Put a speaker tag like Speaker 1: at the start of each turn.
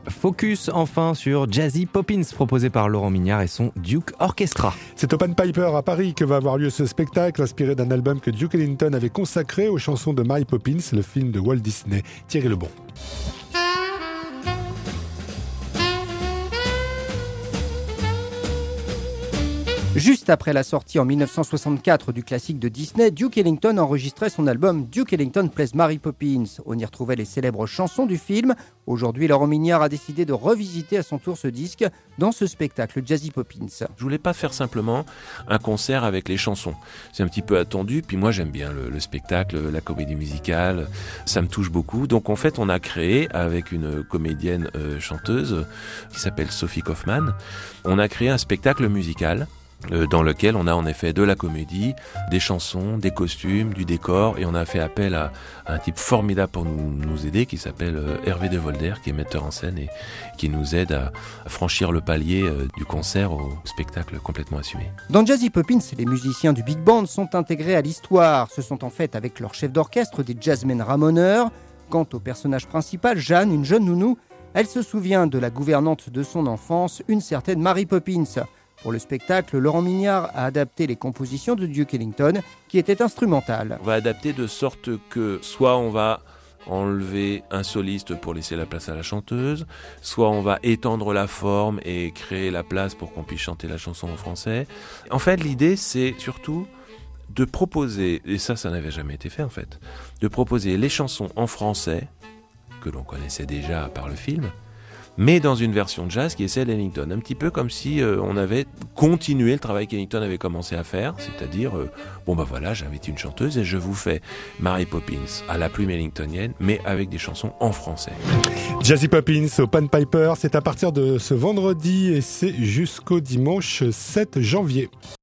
Speaker 1: Focus enfin sur Jazzy Poppins proposé par Laurent Mignard et son Duke Orchestra.
Speaker 2: C'est au Pan Piper à Paris que va avoir lieu ce spectacle inspiré d'un album que Duke Ellington avait consacré aux chansons de Mary Poppins, le film de Walt Disney. Thierry Lebon.
Speaker 3: Juste après la sortie en 1964 du classique de Disney, Duke Ellington enregistrait son album Duke Ellington Plays Mary Poppins. On y retrouvait les célèbres chansons du film. Aujourd'hui, Laurent Mignard a décidé de revisiter à son tour ce disque dans ce spectacle Jazzy Poppins.
Speaker 4: Je voulais pas faire simplement un concert avec les chansons. C'est un petit peu attendu, puis moi j'aime bien le spectacle, la comédie musicale, ça me touche beaucoup. Donc en fait, on a créé avec une comédienne chanteuse qui s'appelle Sophie Kaufmann, on a créé un spectacle musical dans lequel on a en effet de la comédie, des chansons, des costumes, du décor, et on a fait appel à un type formidable pour nous aider qui s'appelle Hervé de Volder, qui est metteur en scène et qui nous aide à franchir le palier du concert au spectacle complètement assumé.
Speaker 3: Dans Jazzy Poppins, les musiciens du Big Band sont intégrés à l'histoire. Ce sont en fait avec leur chef d'orchestre des jazzmen ramoneurs. Quant au personnage principal, Jeanne, une jeune nounou, elle se souvient de la gouvernante de son enfance, une certaine Mary Poppins. Pour le spectacle, Laurent Mignard a adapté les compositions de Duke Ellington, qui étaient instrumentales.
Speaker 4: On va adapter de sorte que soit on va enlever un soliste pour laisser la place à la chanteuse, soit on va étendre la forme et créer la place pour qu'on puisse chanter la chanson en français. En fait, l'idée, c'est surtout de proposer, et ça n'avait jamais été fait en fait, de proposer les chansons en français, que l'on connaissait déjà par le film, mais dans une version de jazz qui est celle d'Ellington. Un petit peu comme si on avait continué le travail qu'Ellington avait commencé à faire, c'est-à-dire, j'invite une chanteuse et je vous fais Mary Poppins à la plume ellingtonienne, mais avec des chansons en français.
Speaker 2: Jazzy Poppins au Pan Piper, c'est à partir de ce vendredi et c'est jusqu'au dimanche 7 janvier.